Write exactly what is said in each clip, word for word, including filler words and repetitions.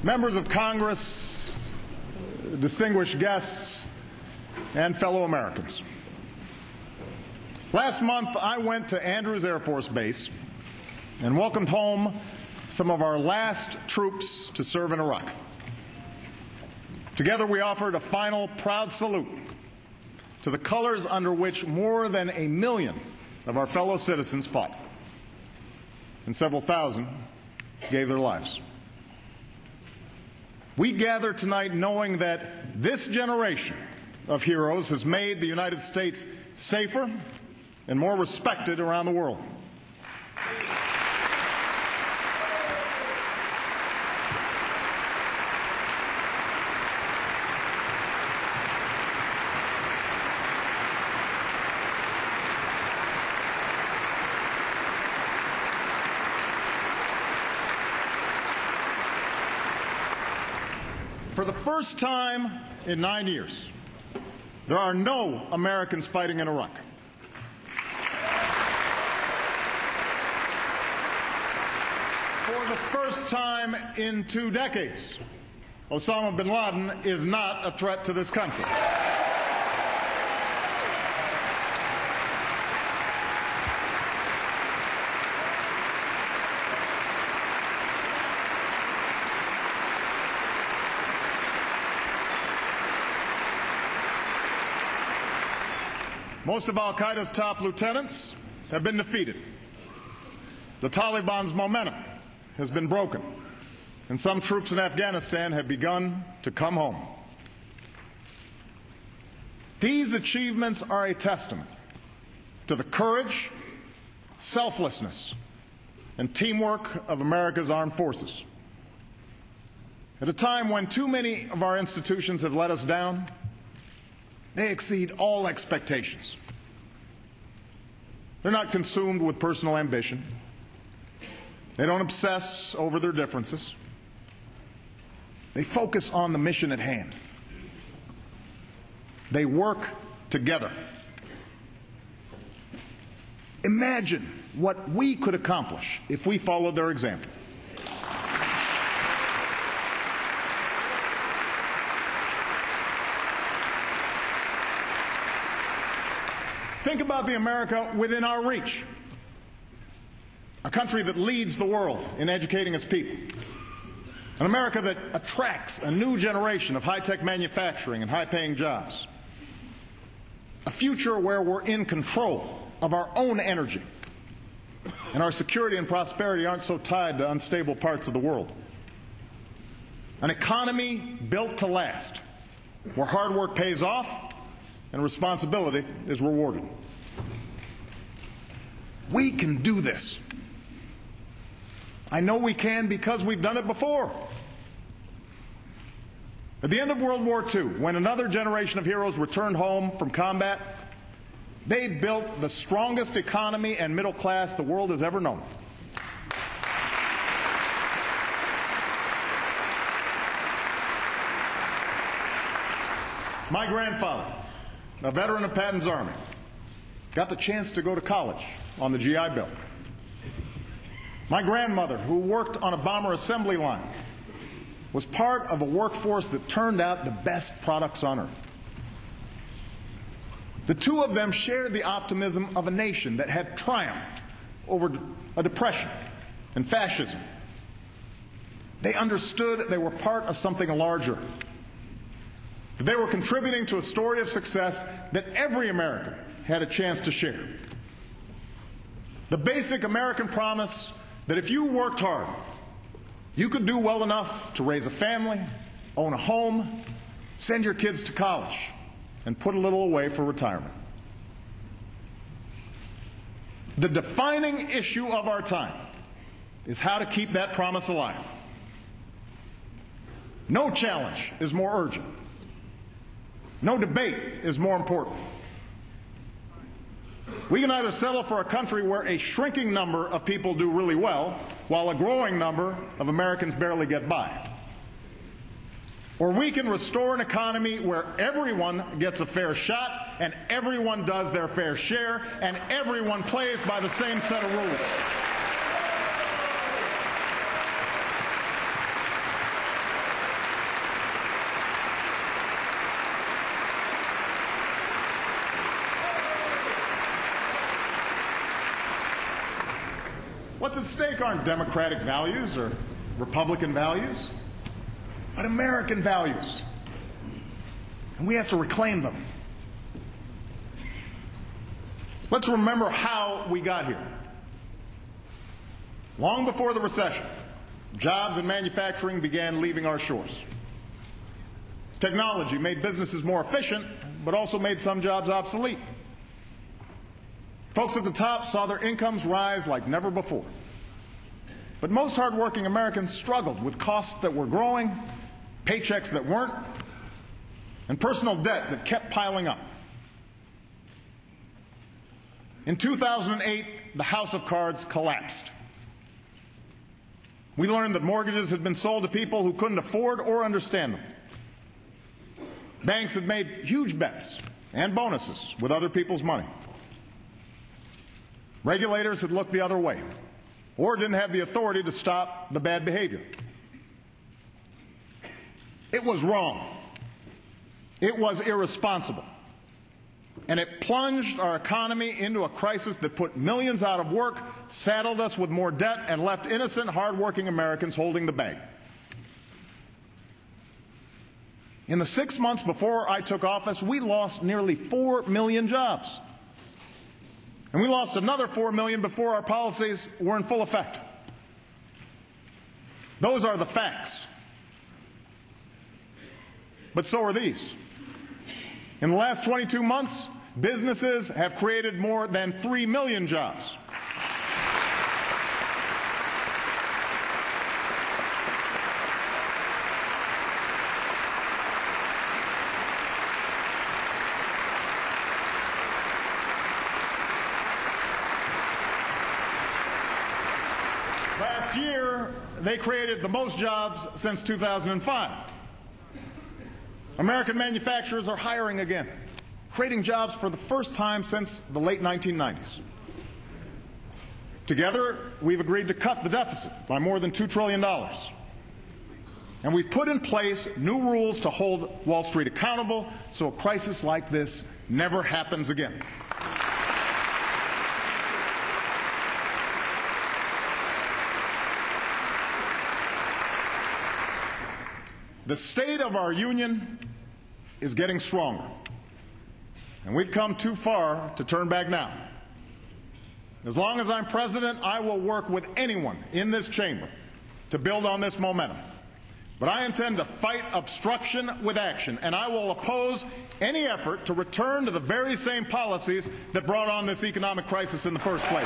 members of Congress, distinguished guests, and fellow Americans. Last month, I went to Andrews Air Force Base and welcomed home some of our last troops to serve in Iraq. Together, we offered a final proud salute to the colors under which more than a million of our fellow citizens fought, and several thousand gave their lives. We gather tonight knowing that this generation of heroes has made the United States safer and more respected around the world. For the first time in nine years, there are no Americans fighting in Iraq. For the first time in two decades, Osama bin Laden is not a threat to this country. Most of al-Qaeda's top lieutenants have been defeated. The Taliban's momentum has been broken, and some troops in Afghanistan have begun to come home. These achievements are a testament to the courage, selflessness, and teamwork of America's armed forces. At a time when too many of our institutions have let us down, they exceed all expectations. They're not consumed with personal ambition. They don't obsess over their differences. They focus on the mission at hand. They work together. Imagine what we could accomplish if we followed their example. Think about the America within our reach, a country that leads the world in educating its people, an America that attracts a new generation of high-tech manufacturing and high-paying jobs, a future where we're in control of our own energy, and our security and prosperity aren't so tied to unstable parts of the world, an economy built to last, where hard work pays off and responsibility is rewarded. We can do this. I know we can because we've done it before. At the end of World War Two, when another generation of heroes returned home from combat, they built the strongest economy and middle class the world has ever known. My grandfather, a veteran of Patton's Army, got the chance to go to college on the G I Bill. My grandmother, who worked on a bomber assembly line, was part of a workforce that turned out the best products on earth. The two of them shared the optimism of a nation that had triumphed over a depression and fascism. They understood they were part of something larger. They were contributing to a story of success that every American had a chance to share. The basic American promise that if you worked hard, you could do well enough to raise a family, own a home, send your kids to college, and put a little away for retirement. The defining issue of our time is how to keep that promise alive. No challenge is more urgent. No debate is more important. We can either settle for a country where a shrinking number of people do really well, while a growing number of Americans barely get by. Or we can restore an economy where everyone gets a fair shot, and everyone does their fair share, and everyone plays by the same set of rules. What's at stake aren't democratic values or Republican values, but American values. And we have to reclaim them. Let's remember how we got here. Long before the recession, jobs in manufacturing began leaving our shores. Technology made businesses more efficient, but also made some jobs obsolete. Folks at the top saw their incomes rise like never before. But most hardworking Americans struggled with costs that were growing, paychecks that weren't, and personal debt that kept piling up. In two thousand eight, the house of cards collapsed. We learned that mortgages had been sold to people who couldn't afford or understand them. Banks had made huge bets and bonuses with other people's money. Regulators had looked the other way or didn't have the authority to stop the bad behavior. It was wrong. It was irresponsible. And it plunged our economy into a crisis that put millions out of work, saddled us with more debt, and left innocent, hardworking Americans holding the bag. In the six months before I took office, we lost nearly four million jobs. And we lost another four million before our policies were in full effect. Those are the facts. But so are these. In the last twenty-two months, businesses have created more than three million jobs. Last year, they created the most jobs since two thousand five. American manufacturers are hiring again, creating jobs for the first time since the late nineteen nineties. Together, we've agreed to cut the deficit by more than two trillion dollars. And we've put in place new rules to hold Wall Street accountable so a crisis like this never happens again. The state of our union is getting stronger, and we've come too far to turn back now. As long as I'm president, I will work with anyone in this chamber to build on this momentum. But I intend to fight obstruction with action, and I will oppose any effort to return to the very same policies that brought on this economic crisis in the first place.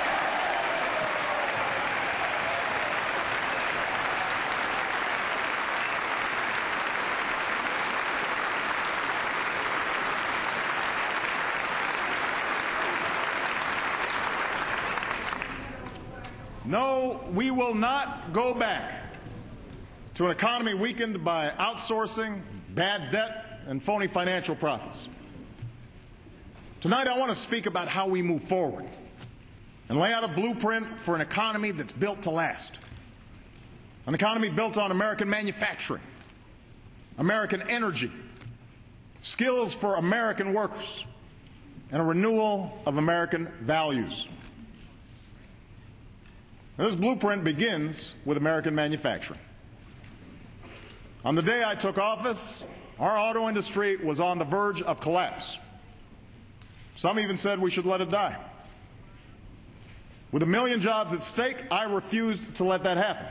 No, we will not go back to an economy weakened by outsourcing, bad debt, and phony financial profits. Tonight, I want to speak about how we move forward and lay out a blueprint for an economy that's built to last. An economy built on American manufacturing, American energy, skills for American workers, and a renewal of American values. Now, this blueprint begins with American manufacturing. On the day I took office, our auto industry was on the verge of collapse. Some even said we should let it die. With a million jobs at stake, I refused to let that happen.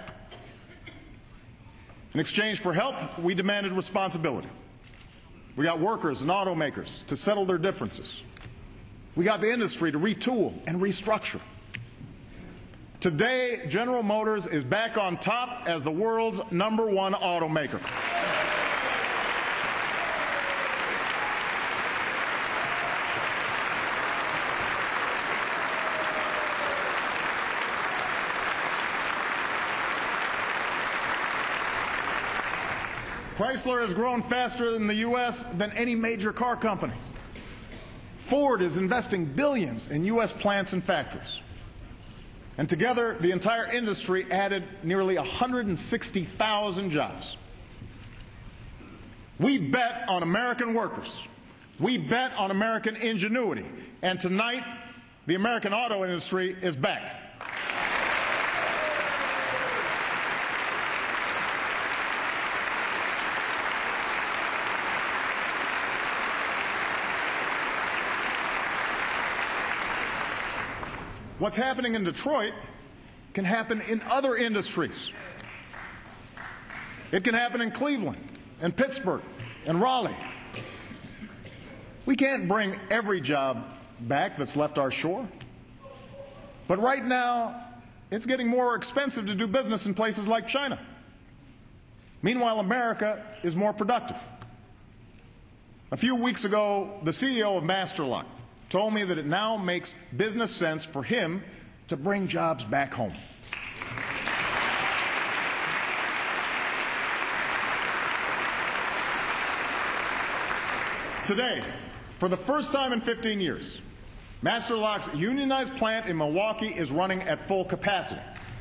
In exchange for help, we demanded responsibility. We got workers and automakers to settle their differences. We got the industry to retool and restructure. Today, General Motors is back on top as the world's number one automaker. Chrysler has grown faster in the U S than any major car company. Ford is investing billions in U S plants and factories. And together, the entire industry added nearly one hundred sixty thousand jobs. We bet on American workers. We bet on American ingenuity. And tonight, the American auto industry is back. What's happening in Detroit can happen in other industries. It can happen in Cleveland, and Pittsburgh, and Raleigh. We can't bring every job back that's left our shore. But right now, it's getting more expensive to do business in places like China. Meanwhile, America is more productive. A few weeks ago, the C E O of Master Lock told me that it now makes business sense for him to bring jobs back home. Today, for the first time in fifteen years, Master Lock's unionized plant in Milwaukee is running at full capacity.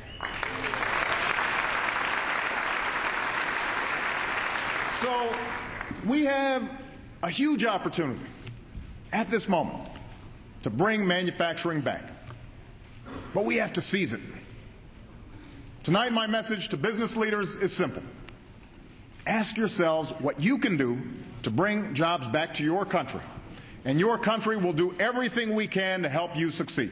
So we have a huge opportunity at this moment to bring manufacturing back. But we have to seize it. Tonight, my message to business leaders is simple. Ask yourselves what you can do to bring jobs back to your country, and your country will do everything we can to help you succeed.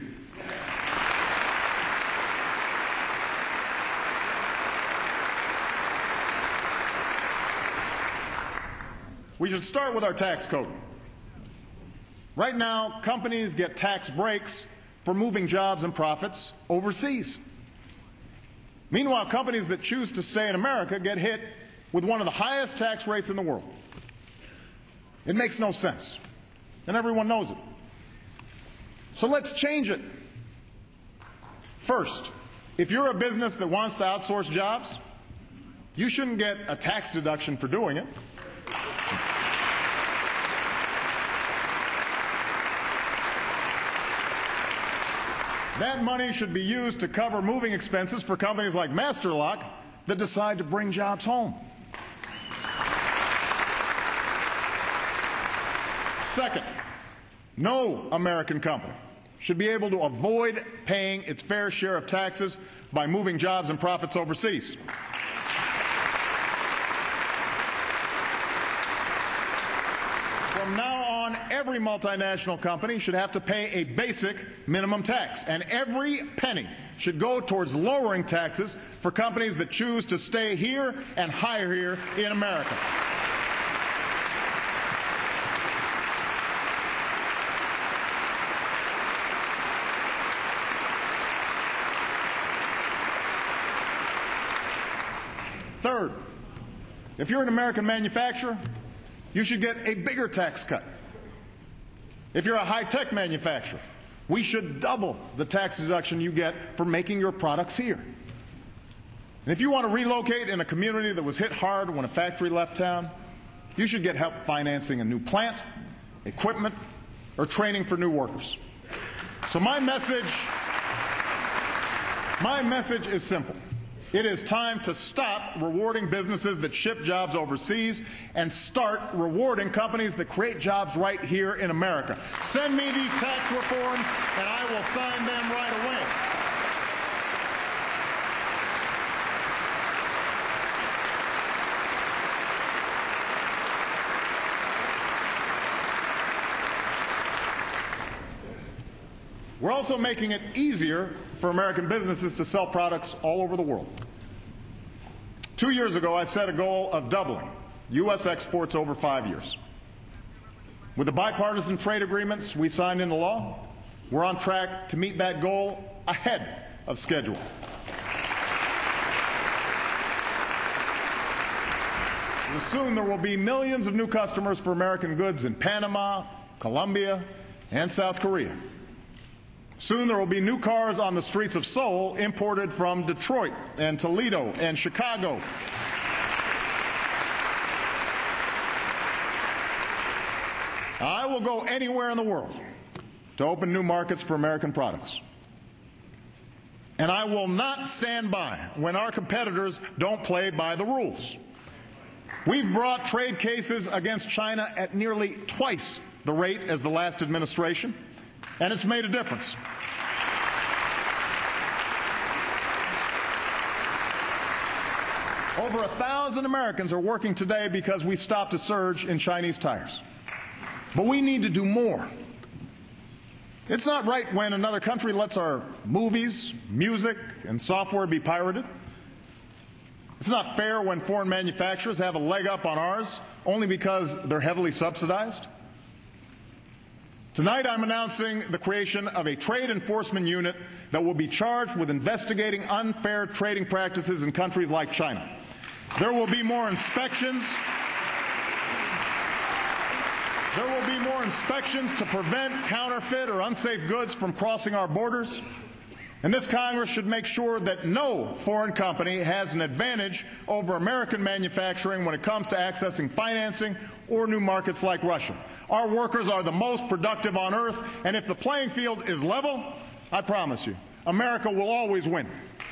We should start with our tax code. Right now, companies get tax breaks for moving jobs and profits overseas. Meanwhile, companies that choose to stay in America get hit with one of the highest tax rates in the world. It makes no sense, and everyone knows it. So let's change it. First, if you're a business that wants to outsource jobs, you shouldn't get a tax deduction for doing it. That money should be used to cover moving expenses for companies like Master Lock that decide to bring jobs home. Second, no American company should be able to avoid paying its fair share of taxes by moving jobs and profits overseas. From now on, every multinational company should have to pay a basic minimum tax, and every penny should go towards lowering taxes for companies that choose to stay here and hire here in America. Third, if you're an American manufacturer, you should get a bigger tax cut. If you're a high-tech manufacturer, we should double the tax deduction you get for making your products here. And if you want to relocate in a community that was hit hard when a factory left town, you should get help financing a new plant, equipment, or training for new workers. So my message, my message is simple. It is time to stop rewarding businesses that ship jobs overseas and start rewarding companies that create jobs right here in America. Send me these tax reforms, and I will sign them right away. We're also making it easier for American businesses to sell products all over the world. Two years ago, I set a goal of doubling U S exports over five years. With the bipartisan trade agreements we signed into law, we're on track to meet that goal ahead of schedule. And soon there will be millions of new customers for American goods in Panama, Colombia, and South Korea. Soon there will be new cars on the streets of Seoul imported from Detroit and Toledo and Chicago. I will go anywhere in the world to open new markets for American products. And I will not stand by when our competitors don't play by the rules. We've brought trade cases against China at nearly twice the rate as the last administration, and it's made a difference. Over a thousand Americans are working today because we stopped a surge in Chinese tires. But we need to do more. It's not right when another country lets our movies, music, and software be pirated. It's not fair when foreign manufacturers have a leg up on ours only because they're heavily subsidized. Tonight I'm announcing the creation of a trade enforcement unit that will be charged with investigating unfair trading practices in countries like China. There will be more inspections. There will be more inspections to prevent counterfeit or unsafe goods from crossing our borders. And this Congress should make sure that no foreign company has an advantage over American manufacturing when it comes to accessing financing or new markets like Russia. Our workers are the most productive on earth, and if the playing field is level, I promise you, America will always win.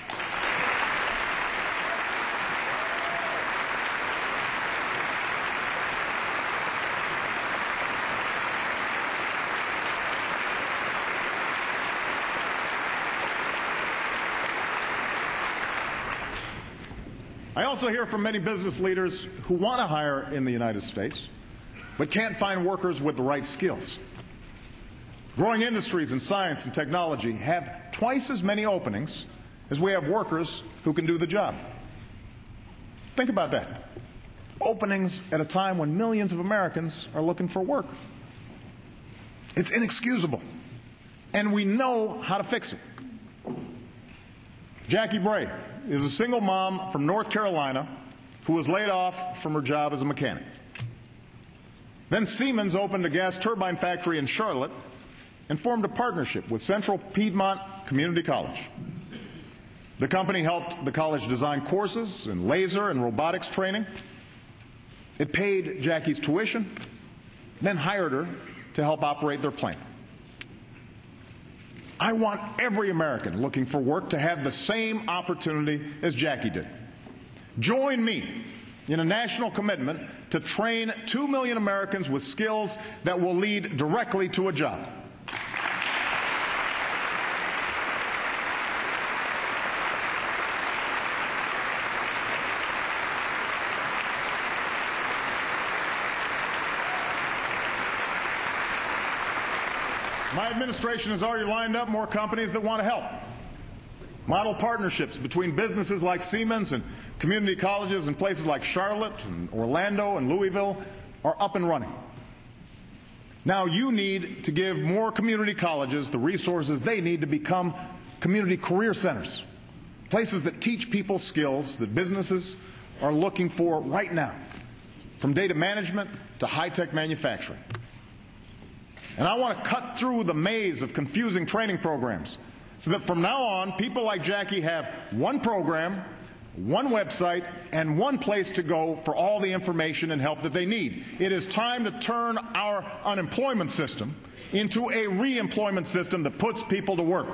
I also hear from many business leaders who want to hire in the United States, but can't find workers with the right skills. Growing industries in science and technology have twice as many openings as we have workers who can do the job. Think about that. Openings at a time when millions of Americans are looking for work. It's inexcusable, and we know how to fix it. Jackie Bray is a single mom from North Carolina who was laid off from her job as a mechanic. Then Siemens opened a gas turbine factory in Charlotte and formed a partnership with Central Piedmont Community College. The company helped the college design courses in laser and robotics training. It paid Jackie's tuition, then hired her to help operate their plant. I want every American looking for work to have the same opportunity as Jackie did. Join me in a national commitment to train two million Americans with skills that will lead directly to a job. My administration has already lined up more companies that want to help. Model partnerships between businesses like Siemens and community colleges in places like Charlotte and Orlando and Louisville are up and running. Now you need to give more community colleges the resources they need to become community career centers, places that teach people skills that businesses are looking for right now, from data management to high-tech manufacturing. And I want to cut through the maze of confusing training programs so that from now on, people like Jackie have one program, one website, and one place to go for all the information and help that they need. It is time to turn our unemployment system into a re-employment system that puts people to work.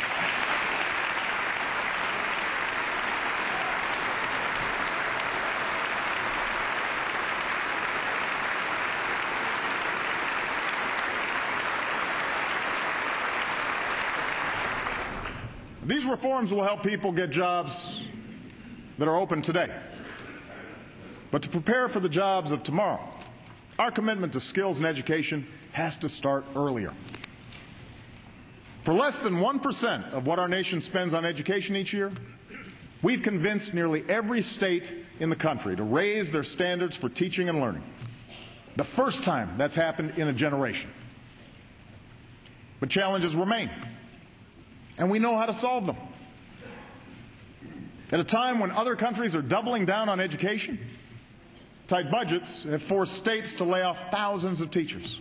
These reforms will help people get jobs that are open today. But to prepare for the jobs of tomorrow, our commitment to skills and education has to start earlier. For less than one percent of what our nation spends on education each year, we've convinced nearly every state in the country to raise their standards for teaching and learning. The first time that's happened in a generation. But challenges remain, and we know how to solve them. At a time when other countries are doubling down on education, tight budgets have forced states to lay off thousands of teachers.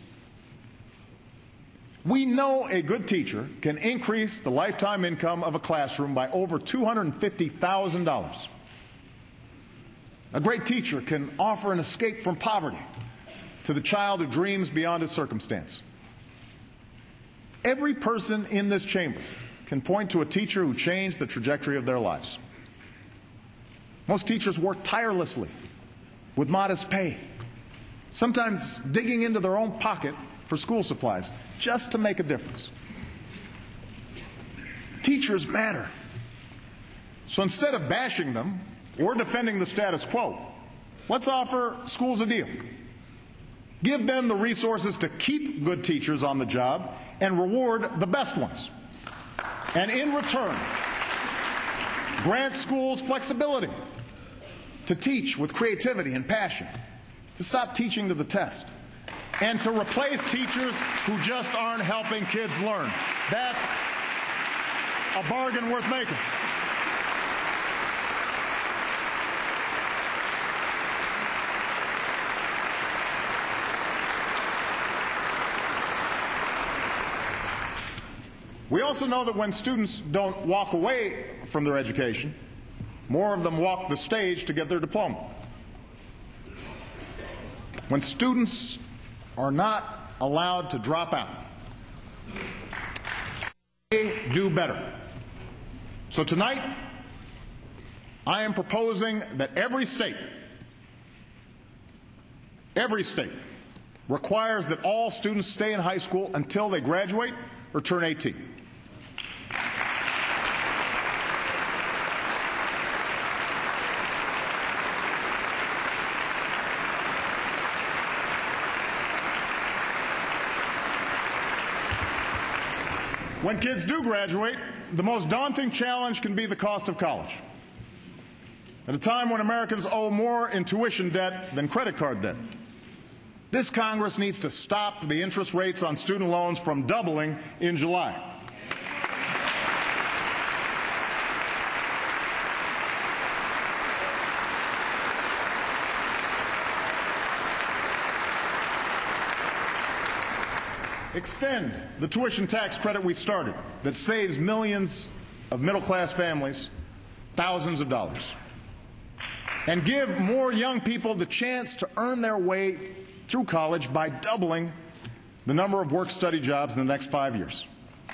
We know a good teacher can increase the lifetime income of a classroom by over two hundred fifty thousand dollars. A great teacher can offer an escape from poverty to the child who dreams beyond his circumstance. Every person in this chamber can point to a teacher who changed the trajectory of their lives. Most teachers work tirelessly with modest pay, sometimes digging into their own pocket for school supplies just to make a difference. Teachers matter. So instead of bashing them or defending the status quo, let's offer schools a deal. Give them the resources to keep good teachers on the job and reward the best ones. And in return, grant schools flexibility to teach with creativity and passion, to stop teaching to the test, and to replace teachers who just aren't helping kids learn. That's a bargain worth making. We also know that when students don't walk away from their education, more of them walk the stage to get their diploma. When students are not allowed to drop out, they do better. So tonight, I am proposing that every state, every state requires that all students stay in high school until they graduate or turn eighteen. When kids do graduate, the most daunting challenge can be the cost of college. At a time when Americans owe more in tuition debt than credit card debt, this Congress needs to stop the interest rates on student loans from doubling in July. Extend the tuition tax credit we started that saves millions of middle-class families thousands of dollars. And give more young people the chance to earn their way through college by doubling the number of work-study jobs in the next five years.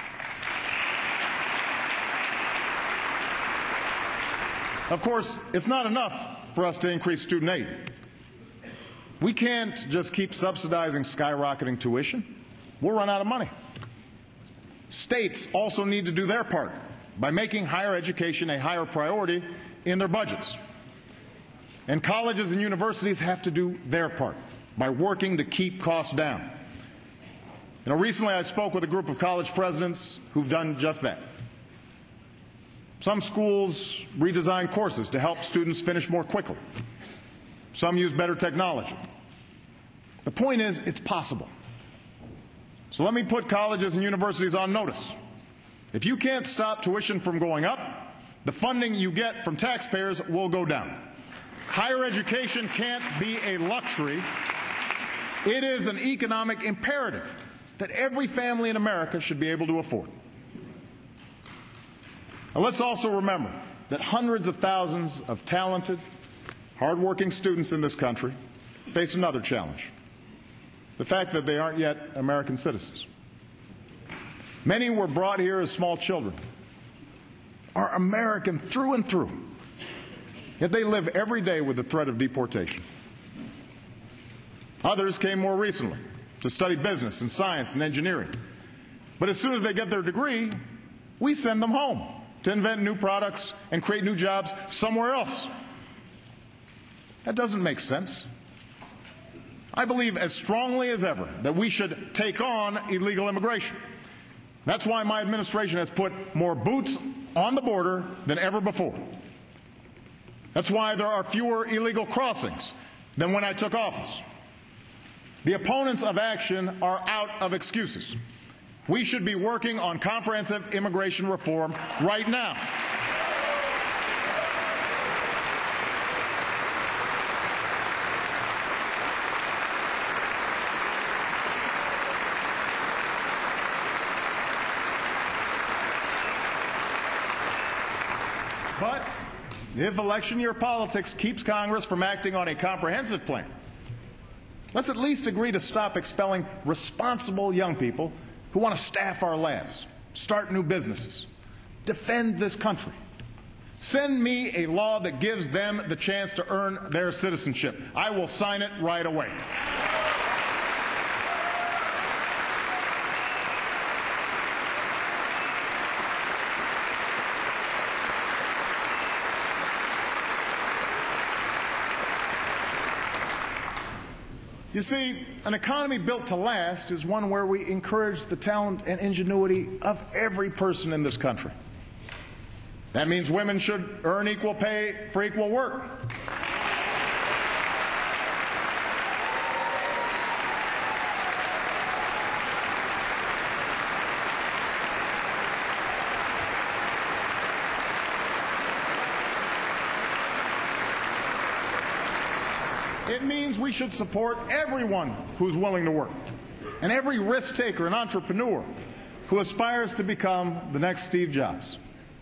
Of course, it's not enough for us to increase student aid. We can't just keep subsidizing skyrocketing tuition. We'll run out of money. States also need to do their part by making higher education a higher priority in their budgets. And colleges and universities have to do their part by working to keep costs down. You know, recently I spoke with a group of college presidents who've done just that. Some schools redesign courses to help students finish more quickly. Some use better technology. The point is, it's possible. So let me put colleges and universities on notice. If you can't stop tuition from going up, the funding you get from taxpayers will go down. Higher education can't be a luxury. It is an economic imperative that every family in America should be able to afford. Now, let's also remember that hundreds of thousands of talented, hardworking students in this country face another challenge: the fact that they aren't yet American citizens. Many were brought here as small children, are American through and through, yet they live every day with the threat of deportation. Others came more recently to study business and science and engineering. But as soon as they get their degree, we send them home to invent new products and create new jobs somewhere else. That doesn't make sense. I believe as strongly as ever that we should take on illegal immigration. That's why my administration has put more boots on the border than ever before. That's why there are fewer illegal crossings than when I took office. The opponents of action are out of excuses. We should be working on comprehensive immigration reform right now. But if election year politics keeps Congress from acting on a comprehensive plan, let's at least agree to stop expelling responsible young people who want to staff our labs, start new businesses, defend this country. Send me a law that gives them the chance to earn their citizenship. I will sign it right away. You see, an economy built to last is one where we encourage the talent and ingenuity of every person in this country. That means women should earn equal pay for equal work. It means we should support everyone who's willing to work, and every risk taker and entrepreneur who aspires to become the next Steve Jobs.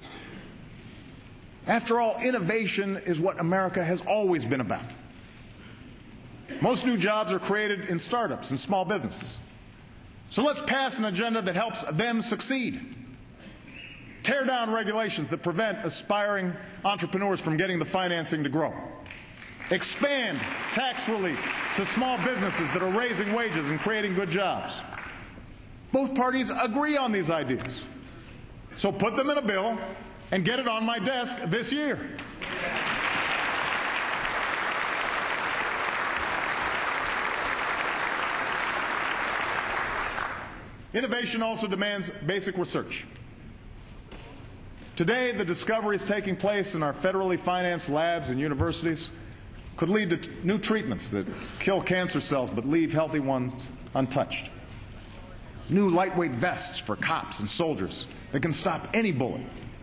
After all, innovation is what America has always been about. Most new jobs are created in startups and small businesses. So let's pass an agenda that helps them succeed. Tear down regulations that prevent aspiring entrepreneurs from getting the financing to grow. Expand tax relief to small businesses that are raising wages and creating good jobs. Both parties agree on these ideas. So put them in a bill and get it on my desk this year. Innovation also demands basic research. Today, the discoveries taking place in our federally financed labs and universities could lead to new treatments that kill cancer cells but leave healthy ones untouched. New lightweight vests for cops and soldiers that can stop any bullet.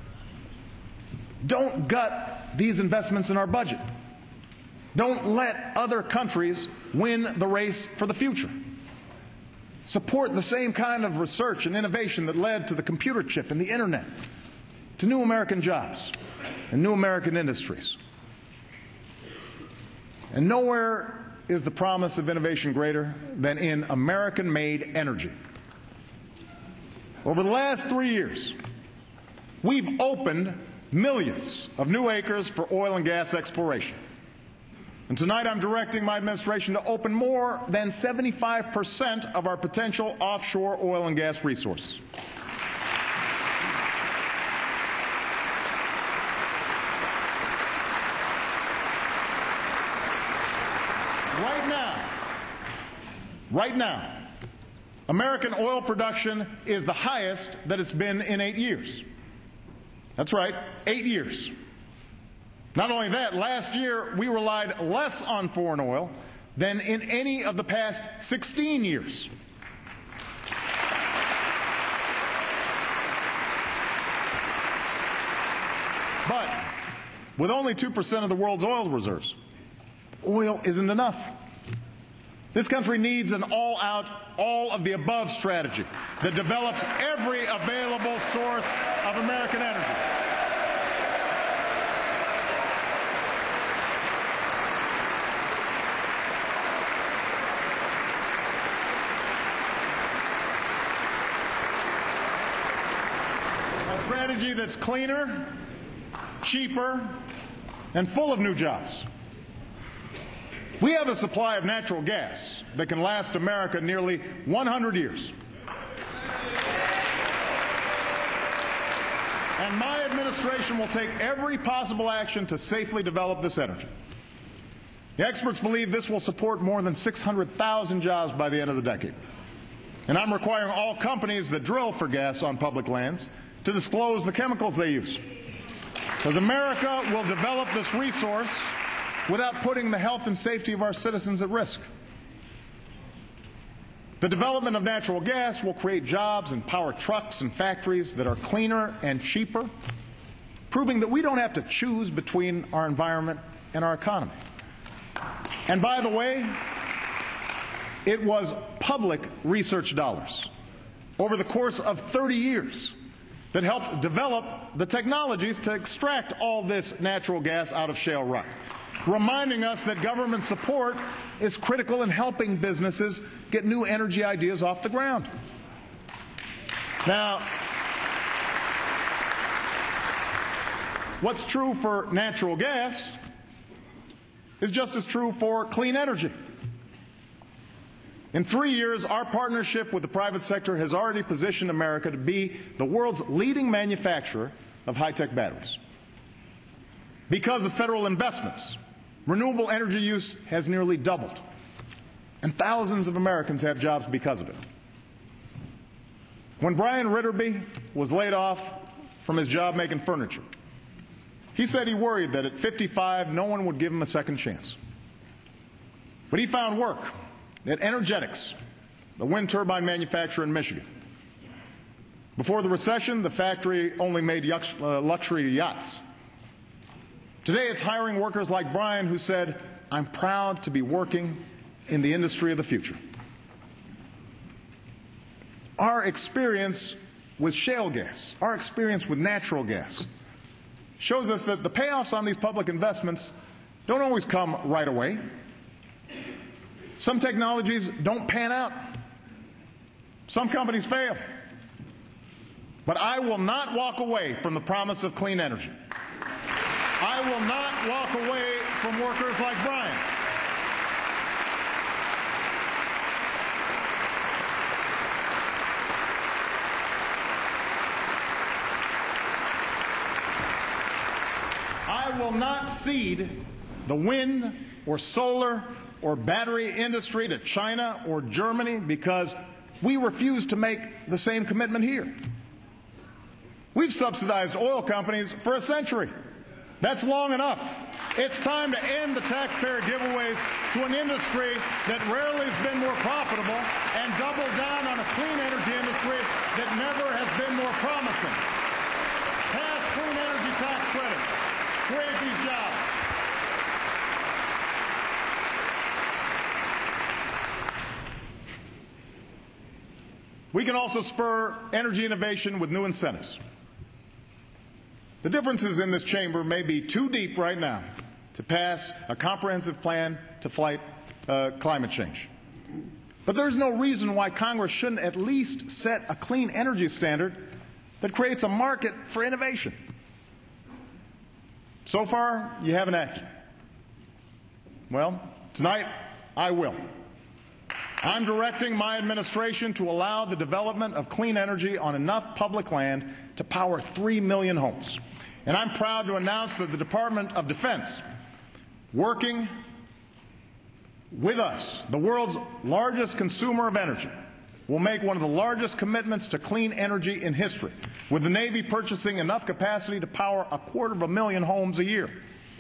Don't gut these investments in our budget. Don't let other countries win the race for the future. Support the same kind of research and innovation that led to the computer chip and the internet, to new American jobs and new American industries. And nowhere is the promise of innovation greater than in American-made energy. Over the last three years, we've opened millions of new acres for oil and gas exploration. And tonight I'm directing my administration to open more than seventy-five percent of our potential offshore oil and gas resources. Right now, right now, American oil production is the highest that it's been in eight years. That's right, eight years. Not only that, last year we relied less on foreign oil than in any of the past sixteen years. But with only two percent of the world's oil reserves, oil isn't enough. This country needs an all-out, all-of-the-above strategy that develops every available source of American energy. A strategy that's cleaner, cheaper, and full of new jobs. We have a supply of natural gas that can last America nearly one hundred years. And my administration will take every possible action to safely develop this energy. The experts believe this will support more than six hundred thousand jobs by the end of the decade. And I'm requiring all companies that drill for gas on public lands to disclose the chemicals they use. Because America will develop this resource without putting the health and safety of our citizens at risk. The development of natural gas will create jobs and power trucks and factories that are cleaner and cheaper, proving that we don't have to choose between our environment and our economy. And by the way, it was public research dollars over the course of thirty years that helped develop the technologies to extract all this natural gas out of shale rock, reminding us that government support is critical in helping businesses get new energy ideas off the ground. Now, what's true for natural gas is just as true for clean energy. In three years, our partnership with the private sector has already positioned America to be the world's leading manufacturer of high-tech batteries. Because of federal investments, renewable energy use has nearly doubled. And thousands of Americans have jobs because of it. When Brian Ritterby was laid off from his job making furniture, he said he worried that at fifty-five, no one would give him a second chance. But he found work at Energetics, the wind turbine manufacturer in Michigan. Before the recession, the factory only made luxury yachts. Today, it's hiring workers like Brian, who said, "I'm proud to be working in the industry of the future." Our experience with shale gas, our experience with natural gas, shows us that the payoffs on these public investments don't always come right away. Some technologies don't pan out. Some companies fail. But I will not walk away from the promise of clean energy. I will not walk away from workers like Brian. I will not cede the wind or solar or battery industry to China or Germany because we refuse to make the same commitment here. We've subsidized oil companies for a century. That's long enough. It's time to end the taxpayer giveaways to an industry that rarely has been more profitable and double down on a clean energy industry that never has been more promising. Pass clean energy tax credits. Create these jobs. We can also spur energy innovation with new incentives. The differences in this chamber may be too deep right now to pass a comprehensive plan to fight uh, climate change. But there's no reason why Congress shouldn't at least set a clean energy standard that creates a market for innovation. So far, you haven't acted. Well, tonight, I will. I'm directing my administration to allow the development of clean energy on enough public land to power three million homes. And I'm proud to announce that the Department of Defense, working with us, the world's largest consumer of energy, will make one of the largest commitments to clean energy in history, with the Navy purchasing enough capacity to power a quarter of a million homes a year.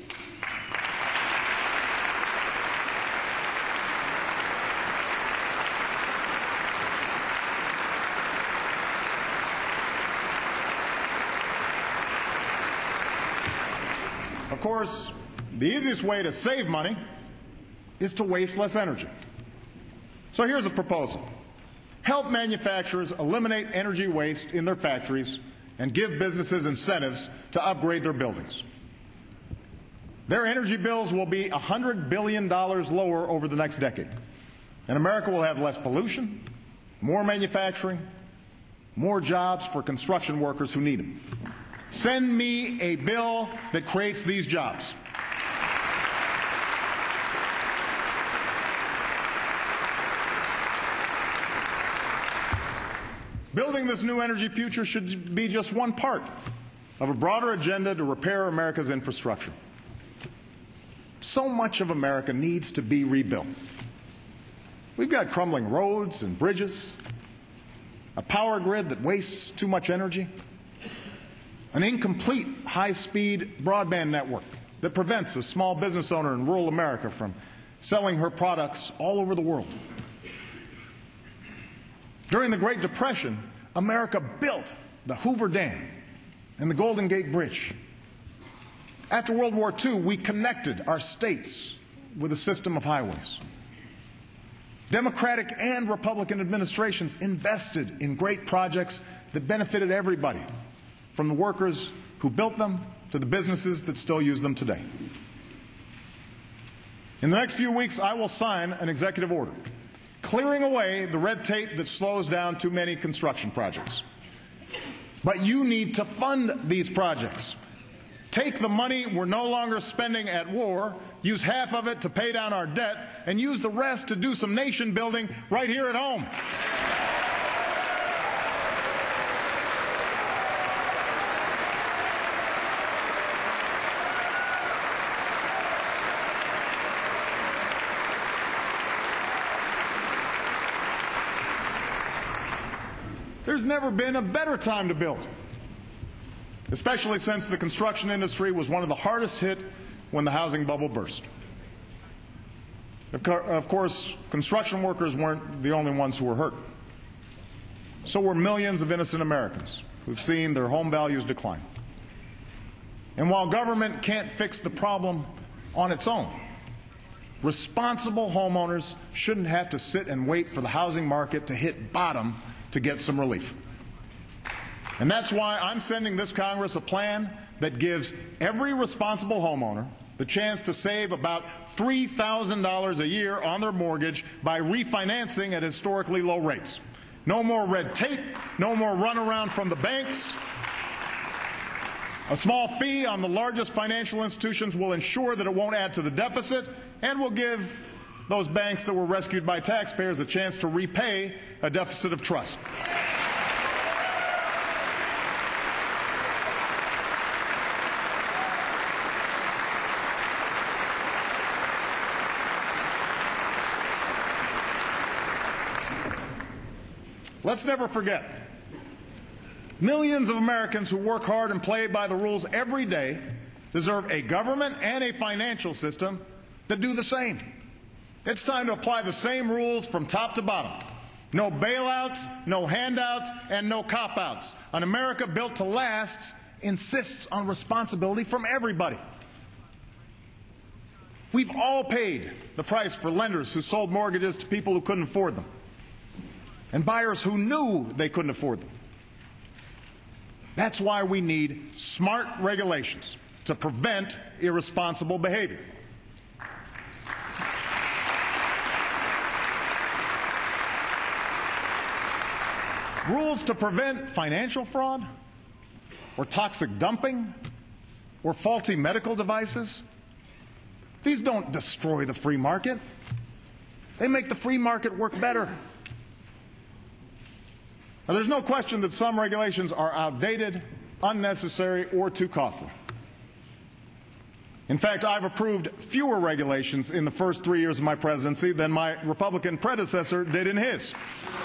Of course, the easiest way to save money is to waste less energy. So here's a proposal. Help manufacturers eliminate energy waste in their factories and give businesses incentives to upgrade their buildings. Their energy bills will be one hundred billion dollars lower over the next decade. And America will have less pollution, more manufacturing, more jobs for construction workers who need them. Send me a bill that creates these jobs. Building this new energy future should be just one part of a broader agenda to repair America's infrastructure. So much of America needs to be rebuilt. We've got crumbling roads and bridges, a power grid that wastes too much energy, an incomplete high-speed broadband network that prevents a small business owner in rural America from selling her products all over the world. During the Great Depression, America built the Hoover Dam and the Golden Gate Bridge. After World War Two, we connected our states with a system of highways. Democratic and Republican administrations invested in great projects that benefited everybody, from the workers who built them to the businesses that still use them today. In the next few weeks, I will sign an executive order clearing away the red tape that slows down too many construction projects. But you need to fund these projects. Take the money we're no longer spending at war, use half of it to pay down our debt, and use the rest to do some nation building right here at home. There's never been a better time to build, especially since the construction industry was one of the hardest hit when the housing bubble burst. Of course, construction workers weren't the only ones who were hurt. So were millions of innocent Americans who've seen their home values decline. And while government can't fix the problem on its own, responsible homeowners shouldn't have to sit and wait for the housing market to hit bottom to get some relief. And that's why I'm sending this Congress a plan that gives every responsible homeowner the chance to save about three thousand dollars a year on their mortgage by refinancing at historically low rates. No more red tape, no more runaround from the banks. A small fee on the largest financial institutions will ensure that it won't add to the deficit and will give those banks that were rescued by taxpayers a chance to repay a deficit of trust. Let's never forget, millions of Americans who work hard and play by the rules every day deserve a government and a financial system that do the same. It's time to apply the same rules from top to bottom. No bailouts, no handouts, and no cop-outs. An America built to last insists on responsibility from everybody. We've all paid the price for lenders who sold mortgages to people who couldn't afford them, and buyers who knew they couldn't afford them. That's why we need smart regulations to prevent irresponsible behavior. Rules to prevent financial fraud, or toxic dumping, or faulty medical devices. These don't destroy the free market. They make the free market work better. Now, there's no question that some regulations are outdated, unnecessary, or too costly. In fact, I've approved fewer regulations in the first three years of my presidency than my Republican predecessor did in his.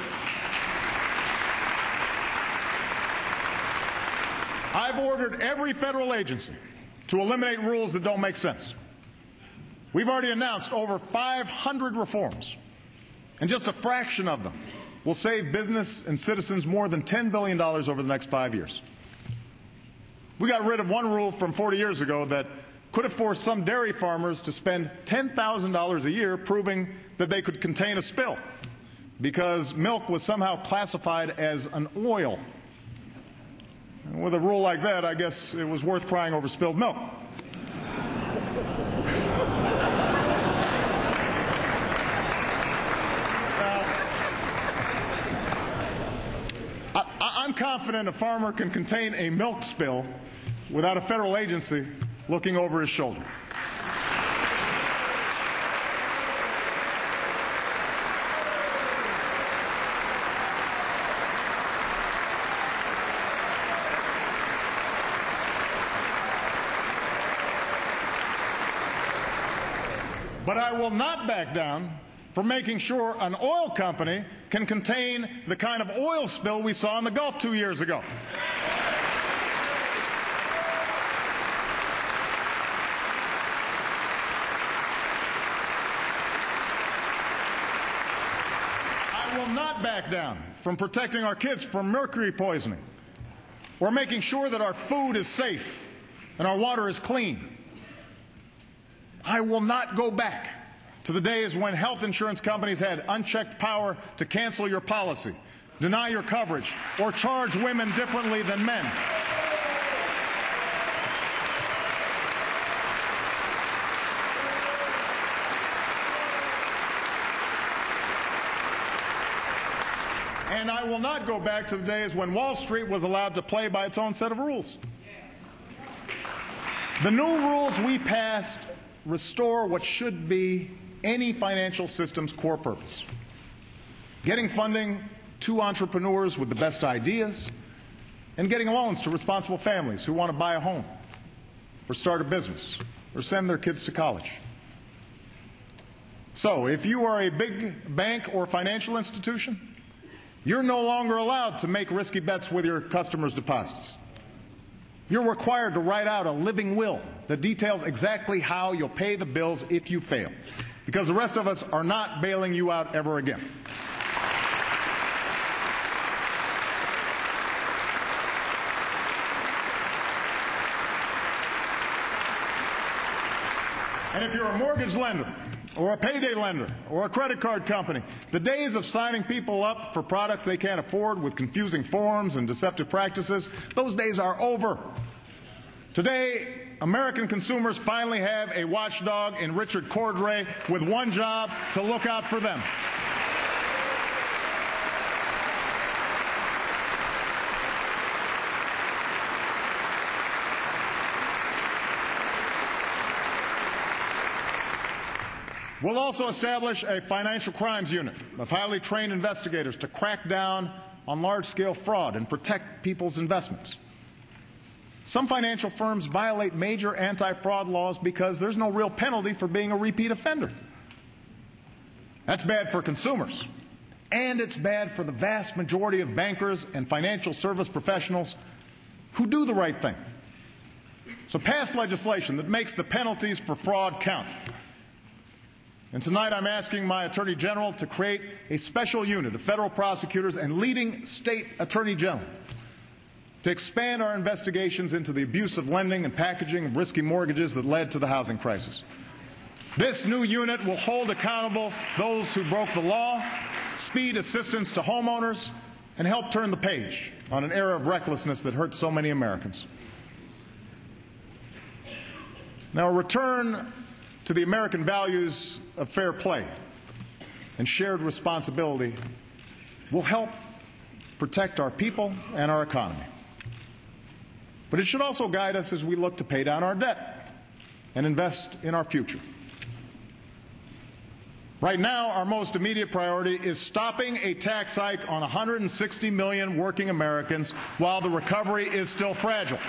I've ordered every federal agency to eliminate rules that don't make sense. We've already announced over five hundred reforms, and just a fraction of them will save business and citizens more than ten billion dollars over the next five years. We got rid of one rule from forty years ago that could have forced some dairy farmers to spend ten thousand dollars a year proving that they could contain a spill, because milk was somehow classified as an oil. And with a rule like that, I guess it was worth crying over spilled milk. I'm confident a farmer can contain a milk spill without a federal agency looking over his shoulder. But I will not back down from making sure an oil company can contain the kind of oil spill we saw in the Gulf two years ago. I will not back down from protecting our kids from mercury poisoning, or making sure that our food is safe and our water is clean. I will not go back to the days when health insurance companies had unchecked power to cancel your policy, deny your coverage, or charge women differently than men. And I will not go back to the days when Wall Street was allowed to play by its own set of rules. The new rules we passed restore what should be any financial system's core purpose: getting funding to entrepreneurs with the best ideas, and getting loans to responsible families who want to buy a home, or start a business, or send their kids to college. So, if you are a big bank or financial institution, You're no longer allowed to make risky bets with your customers' deposits. You're required to write out a living will that details exactly how you'll pay the bills if you fail, because the rest of us are not bailing you out ever again. And if you're a mortgage lender, or a payday lender, or a credit card company, the days of signing people up for products they can't afford with confusing forms and deceptive practices, those days are over. Today, American consumers finally have a watchdog in Richard Cordray with one job: to look out for them. We'll also establish a financial crimes unit of highly trained investigators to crack down on large-scale fraud and protect people's investments. Some financial firms violate major anti-fraud laws because there's no real penalty for being a repeat offender. That's bad for consumers, and it's bad for the vast majority of bankers and financial service professionals who do the right thing. So pass legislation that makes the penalties for fraud count. And tonight I'm asking my Attorney General to create a special unit of federal prosecutors and leading state attorney general to expand our investigations into the abuse of lending and packaging of risky mortgages that led to the housing crisis. This new unit will hold accountable those who broke the law, speed assistance to homeowners, and help turn the page on an era of recklessness that hurts so many Americans. Now, a return to the American values of fair play and shared responsibility will help protect our people and our economy. But it should also guide us as we look to pay down our debt and invest in our future. Right now, our most immediate priority is stopping a tax hike on one hundred sixty million working Americans while the recovery is still fragile.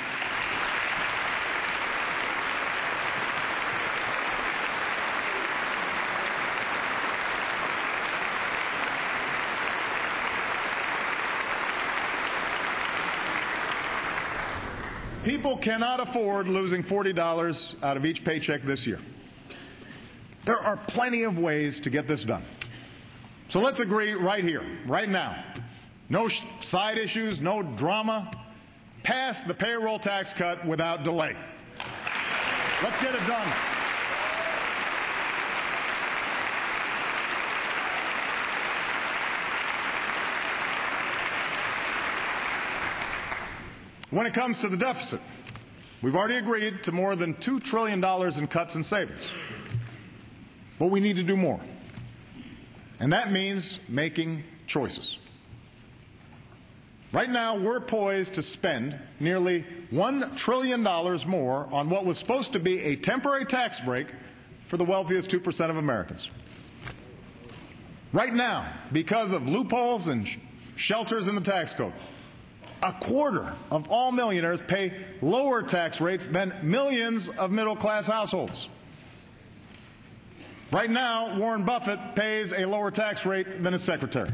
People cannot afford losing forty dollars out of each paycheck this year. There are plenty of ways to get this done. So let's agree right here, right now. No side issues, no drama. Pass the payroll tax cut without delay. Let's get it done. When it comes to the deficit, we've already agreed to more than two trillion dollars in cuts and savings. But we need to do more. And that means making choices. Right now, we're poised to spend nearly one trillion dollars more on what was supposed to be a temporary tax break for the wealthiest two percent of Americans. Right now, because of loopholes and sh- shelters in the tax code, a quarter of all millionaires pay lower tax rates than millions of middle-class households. Right now, Warren Buffett pays a lower tax rate than his secretary.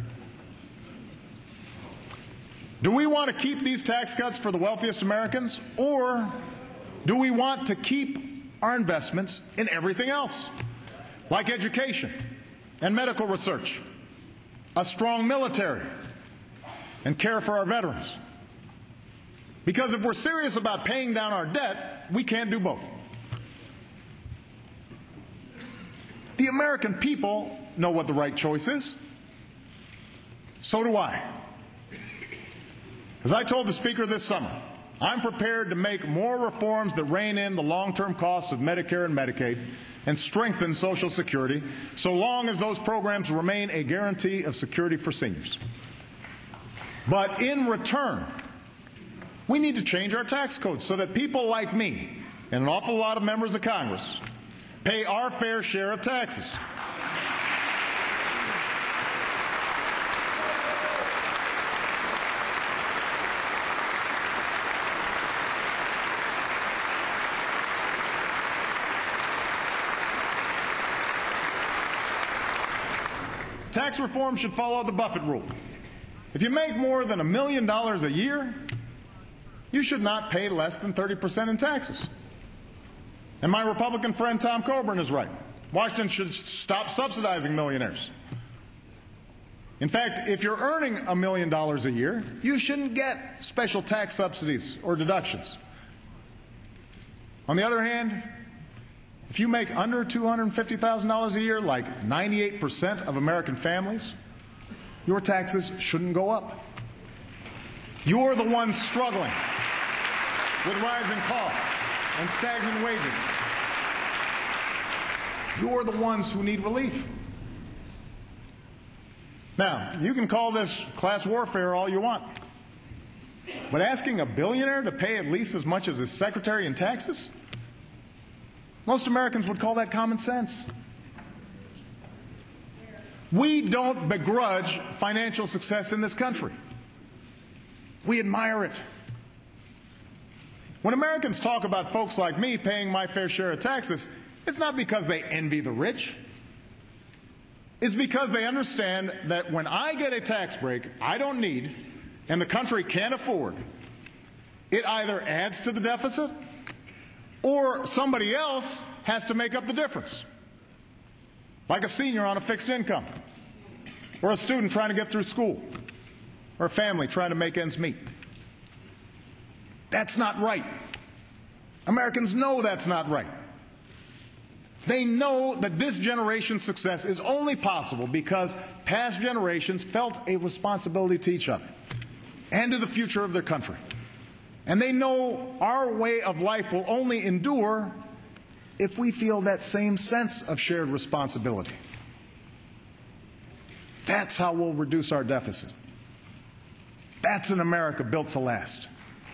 Do we want to keep these tax cuts for the wealthiest Americans, or do we want to keep our investments in everything else, like education and medical research, a strong military, and care for our veterans? Because if we're serious about paying down our debt, we can't do both. The American people know what the right choice is. So do I. As I told the Speaker this summer, I'm prepared to make more reforms that rein in the long-term costs of Medicare and Medicaid and strengthen Social Security, so long as those programs remain a guarantee of security for seniors. But in return, we need to change our tax code so that people like me and an awful lot of members of Congress pay our fair share of taxes. Tax reform should follow the Buffett rule. If you make more than a million dollars a year, you should not pay less than thirty percent in taxes. And my Republican friend Tom Coburn is right. Washington should stop subsidizing millionaires. In fact, if you're earning a million dollars a year, you shouldn't get special tax subsidies or deductions. On the other hand, if you make under two hundred fifty thousand dollars a year, like ninety-eight percent of American families, your taxes shouldn't go up. You're the ones struggling with rising costs and stagnant wages. You're the ones who need relief. Now, you can call this class warfare all you want, but asking a billionaire to pay at least as much as his secretary in taxes? Most Americans would call that common sense. We don't begrudge financial success in this country. We admire it. When Americans talk about folks like me paying my fair share of taxes, it's not because they envy the rich. It's because they understand that when I get a tax break I don't need and the country can't afford, it either adds to the deficit or somebody else has to make up the difference. Like a senior on a fixed income, or a student trying to get through school, or a family trying to make ends meet. That's not right. Americans know that's not right. They know that this generation's success is only possible because past generations felt a responsibility to each other and to the future of their country. And they know our way of life will only endure if we feel that same sense of shared responsibility. That's how we'll reduce our deficit. That's an America built to last.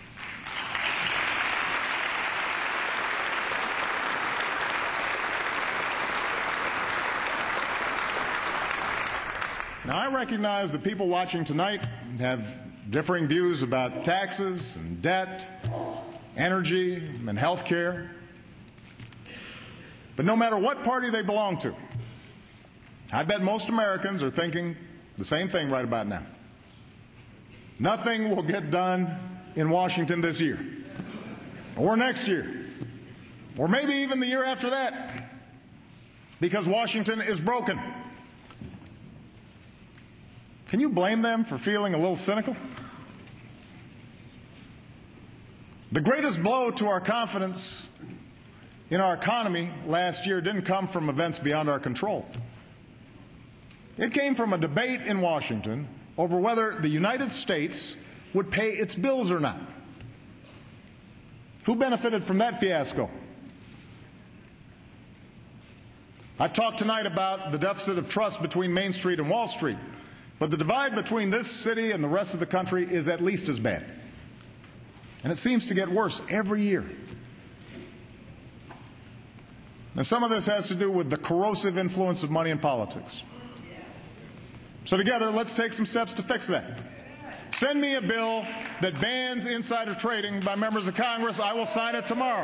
Now, I recognize that people watching tonight have differing views about taxes and debt, energy and health care. But no matter what party they belong to, I bet most Americans are thinking the same thing right about now. Nothing will get done in Washington this year, or next year, or maybe even the year after that, because Washington is broken. Can you blame them for feeling a little cynical? The greatest blow to our confidence in our economy last year didn't come from events beyond our control. It came from a debate in Washington over whether the United States would pay its bills or not. Who benefited from that fiasco? I've talked tonight about the deficit of trust between Main Street and Wall Street, but the divide between this city and the rest of the country is at least as bad. And it seems to get worse every year. And some of this has to do with the corrosive influence of money in politics. So together, let's take some steps to fix that. Send me a bill that bans insider trading by members of Congress. I will sign it tomorrow.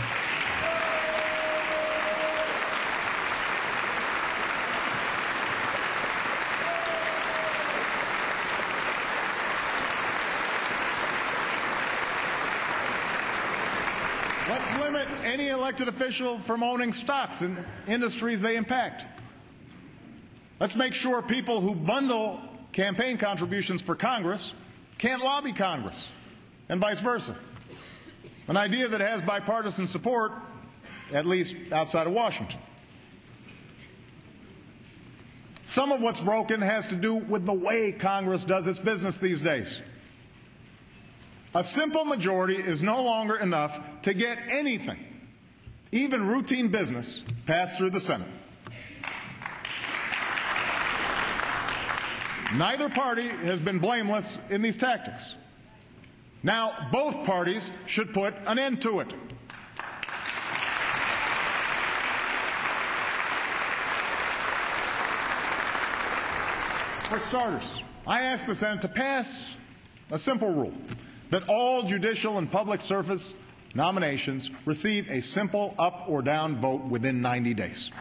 Let's limit any elected official from owning stocks in industries they impact. Let's make sure people who bundle campaign contributions for Congress can't lobby Congress, and vice versa. An idea that has bipartisan support, at least outside of Washington. Some of what's broken has to do with the way Congress does its business these days. A simple majority is no longer enough to get anything, even routine business, passed through the Senate. Neither party has been blameless in these tactics. Now, both parties should put an end to it. For starters, I ask the Senate to pass a simple rule that all judicial and public service nominations receive a simple up or down vote within ninety days.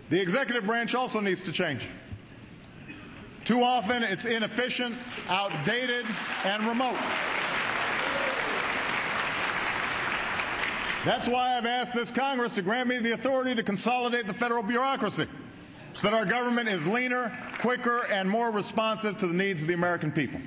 The executive branch also needs to change. Too often it's inefficient, outdated, and remote. That's why I've asked this Congress to grant me the authority to consolidate the federal bureaucracy so that our government is leaner, quicker, and more responsive to the needs of the American people.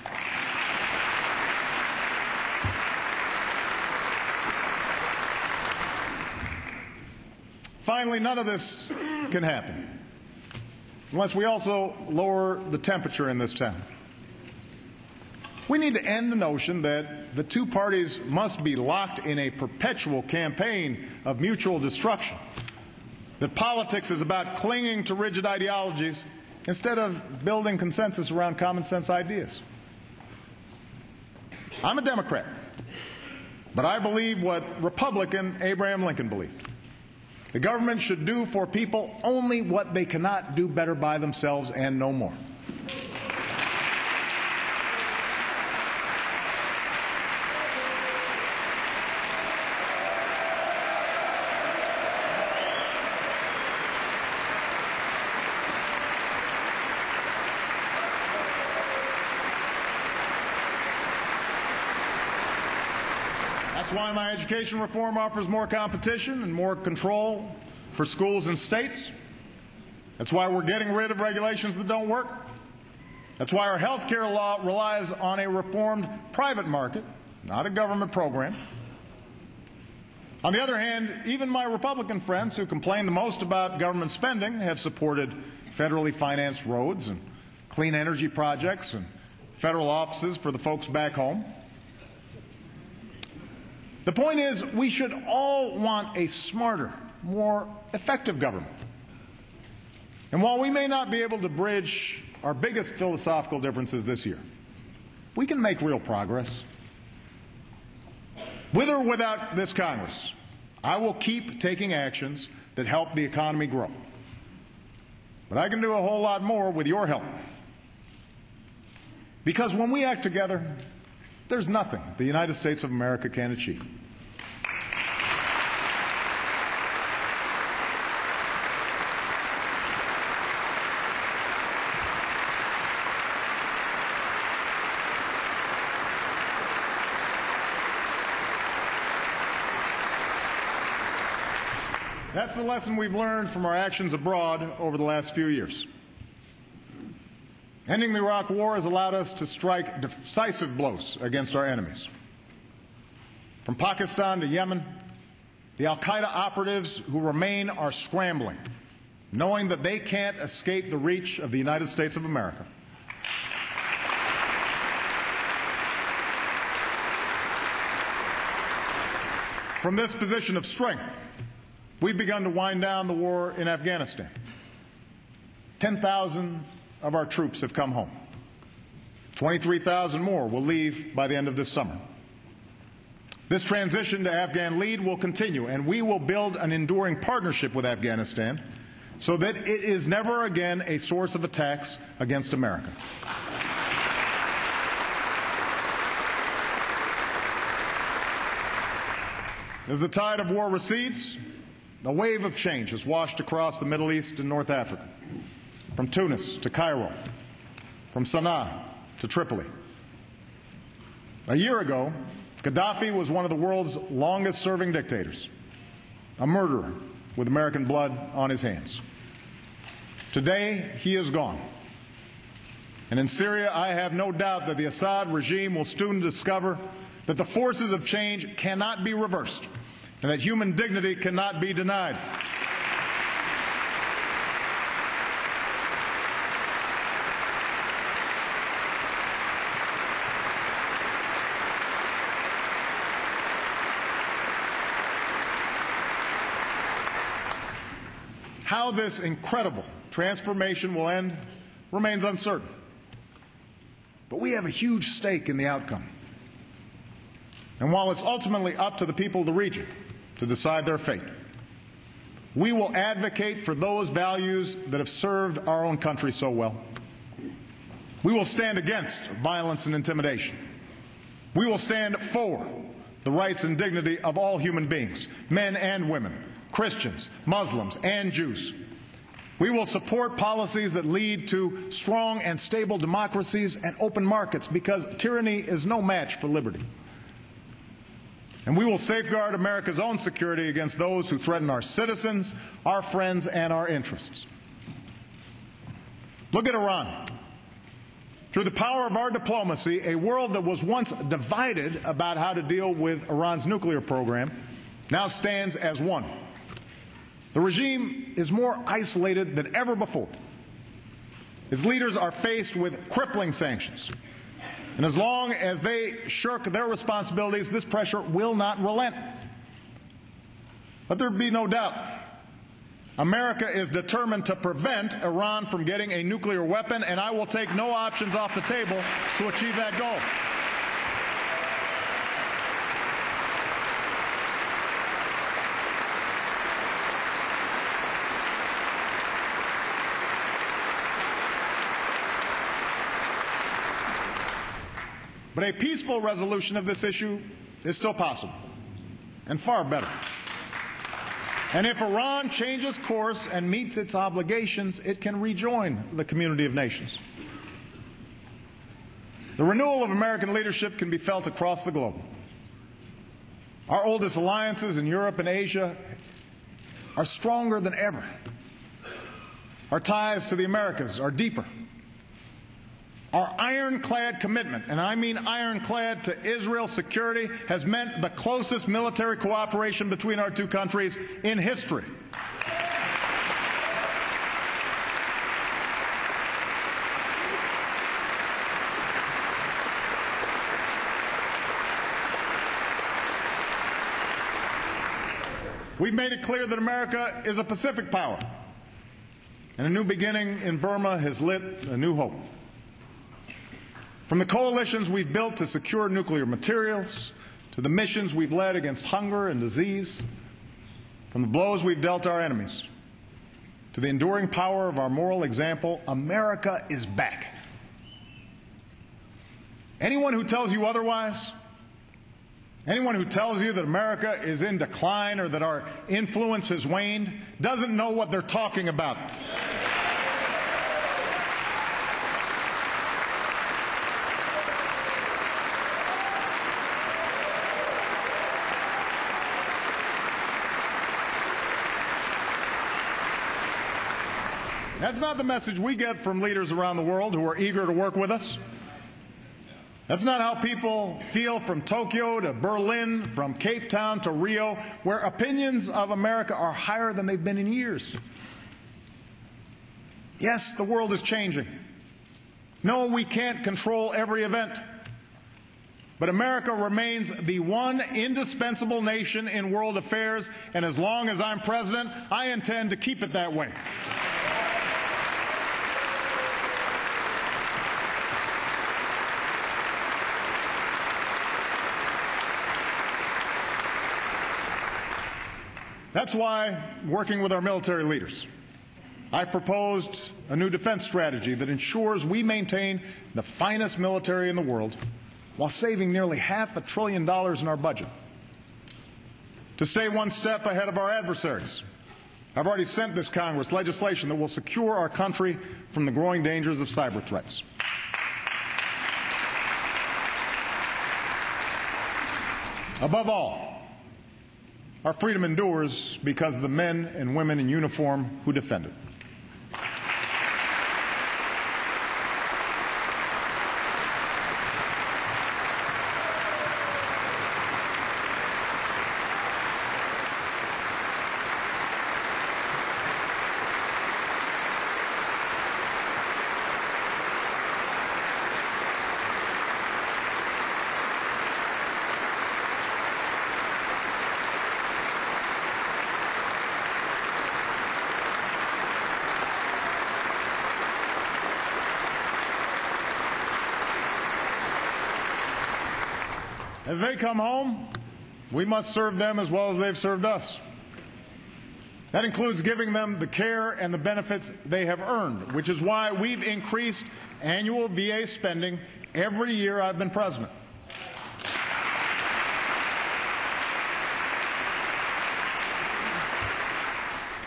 Finally, none of this can happen unless we also lower the temperature in this town. We need to end the notion that the two parties must be locked in a perpetual campaign of mutual destruction, that politics is about clinging to rigid ideologies instead of building consensus around common sense ideas. I'm a Democrat, but I believe what Republican Abraham Lincoln believed. The government should do for people only what they cannot do better by themselves, and no more. That's why my education reform offers more competition and more control for schools and states. That's why we're getting rid of regulations that don't work. That's why our health care law relies on a reformed private market, not a government program. On the other hand, even my Republican friends who complain the most about government spending have supported federally financed roads and clean energy projects and federal offices for the folks back home. The point is, we should all want a smarter, more effective government. And while we may not be able to bridge our biggest philosophical differences this year, we can make real progress. With or without this Congress, I will keep taking actions that help the economy grow. But I can do a whole lot more with your help. Because when we act together, there's nothing the United States of America can achieve. That's the lesson we've learned from our actions abroad over the last few years. Ending the Iraq War has allowed us to strike decisive blows against our enemies. From Pakistan to Yemen, the al-Qaeda operatives who remain are scrambling, knowing that they can't escape the reach of the United States of America. From this position of strength, we've begun to wind down the war in Afghanistan. ten thousand of our troops have come home. twenty-three thousand more will leave by the end of this summer. This transition to Afghan lead will continue, and we will build an enduring partnership with Afghanistan so that it is never again a source of attacks against America. As the tide of war recedes, a wave of change has washed across the Middle East and North Africa, from Tunis to Cairo, from Sana'a to Tripoli. A year ago, Gaddafi was one of the world's longest-serving dictators, a murderer with American blood on his hands. Today, he is gone. And in Syria, I have no doubt that the Assad regime will soon discover that the forces of change cannot be reversed and that human dignity cannot be denied. How this incredible transformation will end remains uncertain. But we have a huge stake in the outcome. And while it's ultimately up to the people of the region to decide their fate, we will advocate for those values that have served our own country so well. We will stand against violence and intimidation. We will stand for the rights and dignity of all human beings, men and women, Christians, Muslims, and Jews. We will support policies that lead to strong and stable democracies and open markets, because tyranny is no match for liberty. And we will safeguard America's own security against those who threaten our citizens, our friends, and our interests. Look at Iran. Through the power of our diplomacy, a world that was once divided about how to deal with Iran's nuclear program now stands as one. The regime is more isolated than ever before. Its leaders are faced with crippling sanctions. And as long as they shirk their responsibilities, this pressure will not relent. Let there be no doubt. America is determined to prevent Iran from getting a nuclear weapon, and I will take no options off the table to achieve that goal. But a peaceful resolution of this issue is still possible, and far better. And if Iran changes course and meets its obligations, it can rejoin the community of nations. The renewal of American leadership can be felt across the globe. Our oldest alliances in Europe and Asia are stronger than ever. Our ties to the Americas are deeper. Our ironclad commitment, and I mean ironclad, to Israel's security has meant the closest military cooperation between our two countries in history. We've made it clear that America is a Pacific power, and a new beginning in Burma has lit a new hope. From the coalitions we've built to secure nuclear materials, to the missions we've led against hunger and disease, from the blows we've dealt our enemies, to the enduring power of our moral example, America is back. Anyone who tells you otherwise, anyone who tells you that America is in decline or that our influence has waned, doesn't know what they're talking about. That's not the message we get from leaders around the world who are eager to work with us. That's not how people feel from Tokyo to Berlin, from Cape Town to Rio, where opinions of America are higher than they've been in years. Yes, the world is changing. No, we can't control every event. But America remains the one indispensable nation in world affairs, and as long as I'm president, I intend to keep it that way. That's why, working with our military leaders, I've proposed a new defense strategy that ensures we maintain the finest military in the world while saving nearly half a trillion dollars in our budget. To stay one step ahead of our adversaries, I've already sent this Congress legislation that will secure our country from the growing dangers of cyber threats. Above all, our freedom endures because of the men and women in uniform who defend it. As they come home, we must serve them as well as they've served us. That includes giving them the care and the benefits they have earned, which is why we've increased annual V A spending every year I've been president.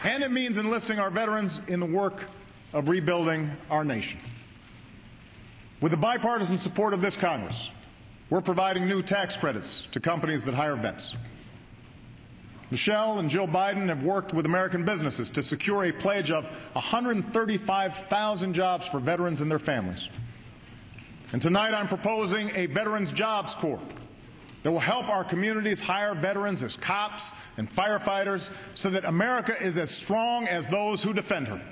And it means enlisting our veterans in the work of rebuilding our nation. With the bipartisan support of this Congress, we're providing new tax credits to companies that hire vets. Michelle and Jill Biden have worked with American businesses to secure a pledge of one hundred thirty-five thousand jobs for veterans and their families. And tonight I'm proposing a Veterans Jobs Corps that will help our communities hire veterans as cops and firefighters so that America is as strong as those who defend her.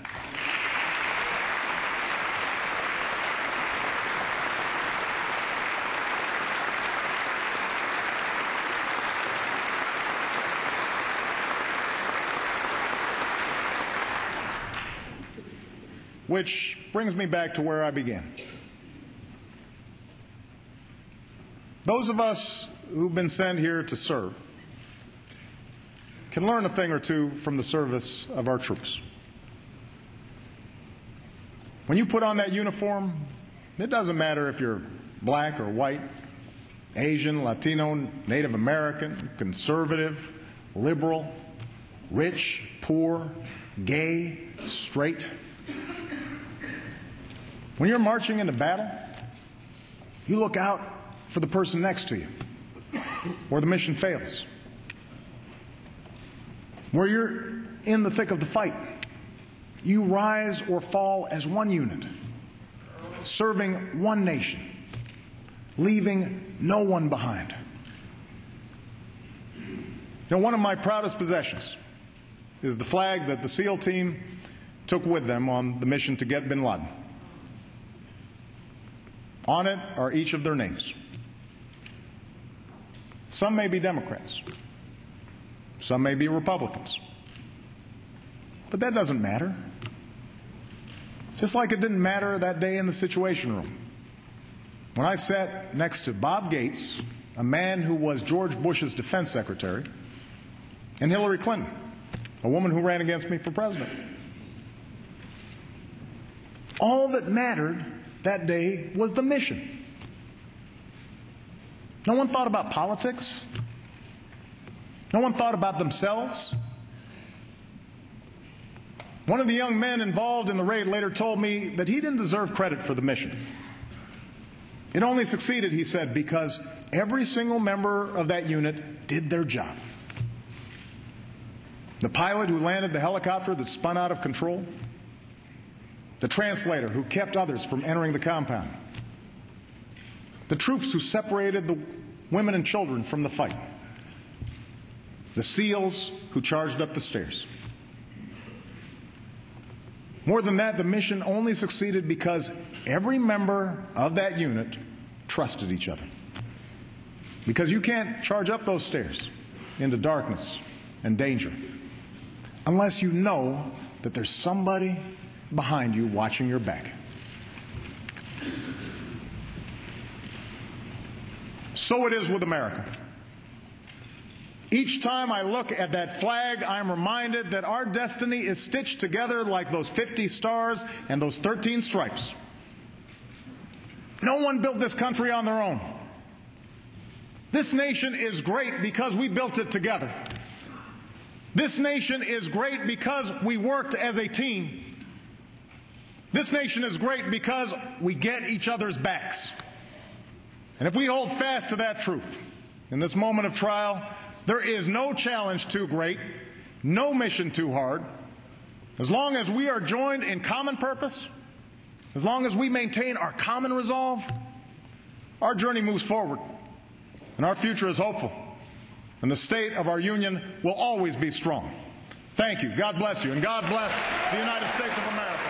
Which brings me back to where I began. Those of us who've been sent here to serve can learn a thing or two from the service of our troops. When you put on that uniform, it doesn't matter if you're black or white, Asian, Latino, Native American, conservative, liberal, rich, poor, gay, straight. When you're marching into battle, you look out for the person next to you, where the mission fails. Where you're in the thick of the fight, you rise or fall as one unit, serving one nation, leaving no one behind. Now, one of my proudest possessions is the flag that the SEAL team took with them on the mission to get bin Laden. On it are each of their names. Some may be Democrats. Some may be Republicans. But that doesn't matter. Just like it didn't matter that day in the Situation Room, when I sat next to Bob Gates, a man who was George Bush's defense secretary, and Hillary Clinton, a woman who ran against me for president. All that mattered that day was the mission. No one thought about politics. No one thought about themselves. One of the young men involved in the raid later told me that he didn't deserve credit for the mission. It only succeeded, he said, because every single member of that unit did their job. The pilot who landed the helicopter that spun out of control, the translator who kept others from entering the compound, the troops who separated the women and children from the fight, the SEALs who charged up the stairs. More than that, the mission only succeeded because every member of that unit trusted each other. Because you can't charge up those stairs into darkness and danger unless you know that there's somebody behind you watching your back. So it is with America. Each time I look at that flag, I'm reminded that our destiny is stitched together like those fifty stars and those thirteen stripes. No one built this country on their own. This nation is great because we built it together. This nation is great because we worked as a team. This nation is great because we get each other's backs. And if we hold fast to that truth in this moment of trial, there is no challenge too great, no mission too hard. As long as we are joined in common purpose, as long as we maintain our common resolve, our journey moves forward, and our future is hopeful, and the state of our union will always be strong. Thank you. God bless you, and God bless the United States of America.